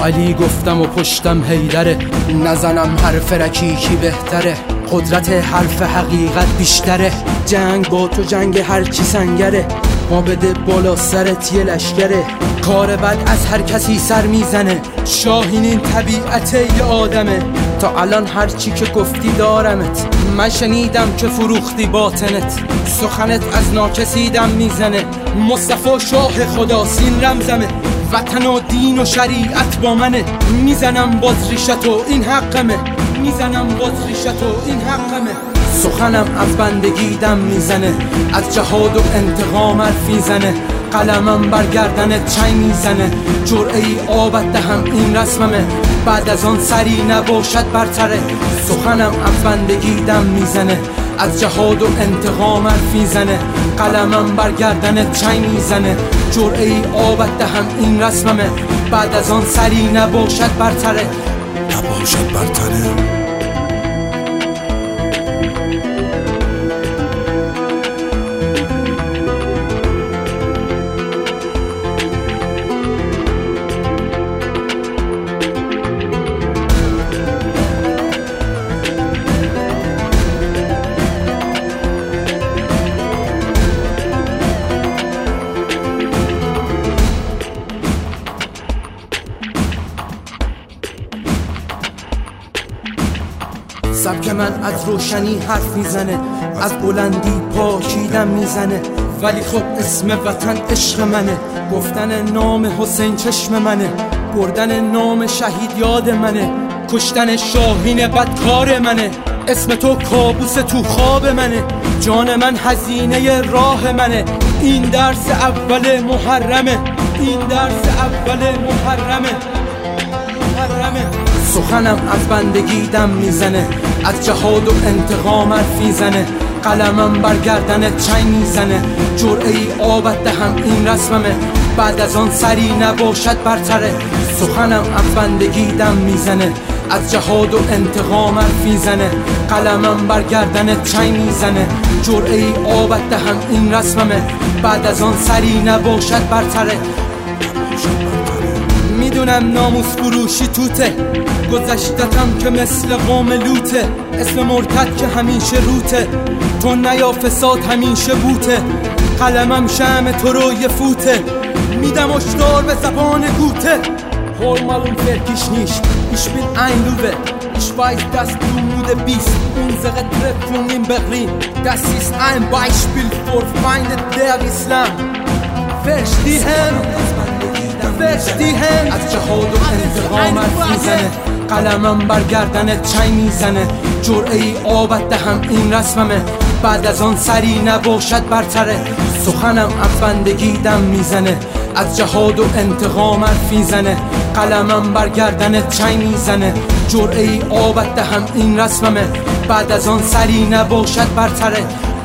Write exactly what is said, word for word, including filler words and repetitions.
علی گفتم و پشتم حیدره، نزنم حرف رکیکی بهتره، قدرت حرف حقیقت بیشتره. جنگ با تو جنگ هر چی سنگره، ما بده بالا سرت یه لشکره. کار بد از هر کسی سر میزنه، شاهین این طبیعت یه آدمه. تا الان هر چی که گفتی دارمت، من شنیدم که فروختی باطنت. سخنت از ناکسیدم میزنه، مصطفی شاه خداسین رمزمه. وطن و دین و شریعت با منه، میزنم باز ریشت و این حقمه، میزنم باز ریشت و این حقمه. سخنم از بندگی دم میزنه، از جهاد و انتقام حرف میزنه. قلمم بر گردنت چنگ میزنه، جرعه ای آبت دهم این رسممه. بعد از آن سری نباشد برتره، سخنم از بندگی دم میزنه، از جهاد و انتقام حرف میزنه. قلمم بر گردنت چنگ میزنه، جرعه ای آبت دهم این رسممه. بعد از آن سری نباشد برتره، نباشد برتره. سبک من از روشنی حرف میزنه، از بلندی پاکیدم میزنه. ولی خب اسم وطن عشق منه، گفتن نام حسین چشم منه، بردن نام شهید یاد منه، کشتن شاهین بدکار منه. اسم تو کابوس تو خواب منه، جان من هزینه راه منه. این درس اول محرمه، این درس اول محرمه محرمه. سخنم از بندگی دم میزنه، از جهاد و انتقام حرف میزنه. قلمم بر گردنت چنگ میزنه، جرعه ای آبت دهم این رسممه. بعد از آن سری نباشد برتره، سخنم از بندگی دم میزنه، از جهاد و انتقام حرف میزنه. قلمم بر گردنت چنگ میزنه، جرعه ای آبت دهم این رسممه. بعد از آن سری نباشد برتره. میدونم ناموس فروشی توته، گذشتتم که مثل قوم لوته. اسم مرتد که همیشه روته، تو نیا فساد همیشه بوته. قلمم شمع تو رو یه فوته، میدم اشتار به زبان گوته. Hol malum fertig nicht, ich bin ein Löwe. Ich weiß, dass du müde bist. Unsere Treffung in Berlin, das ist ein Beispiel für Feinde der Islam. Verstehen? Verstehen? از جهاد و انتقام حرف میزنه، قلمم بر گردنت چنگ میزنه. جرعه ای آبت دهم این رسممه، بعد از آن سری نباشد برتره. سخنم از بندگی دم میزنه، از جهاد و انتقام حرف میزنه. قلمم بر گردنت چنگ میزنه، جرعه ای آبت دهم این رسممه. بعد از آن سری نباشد برتره.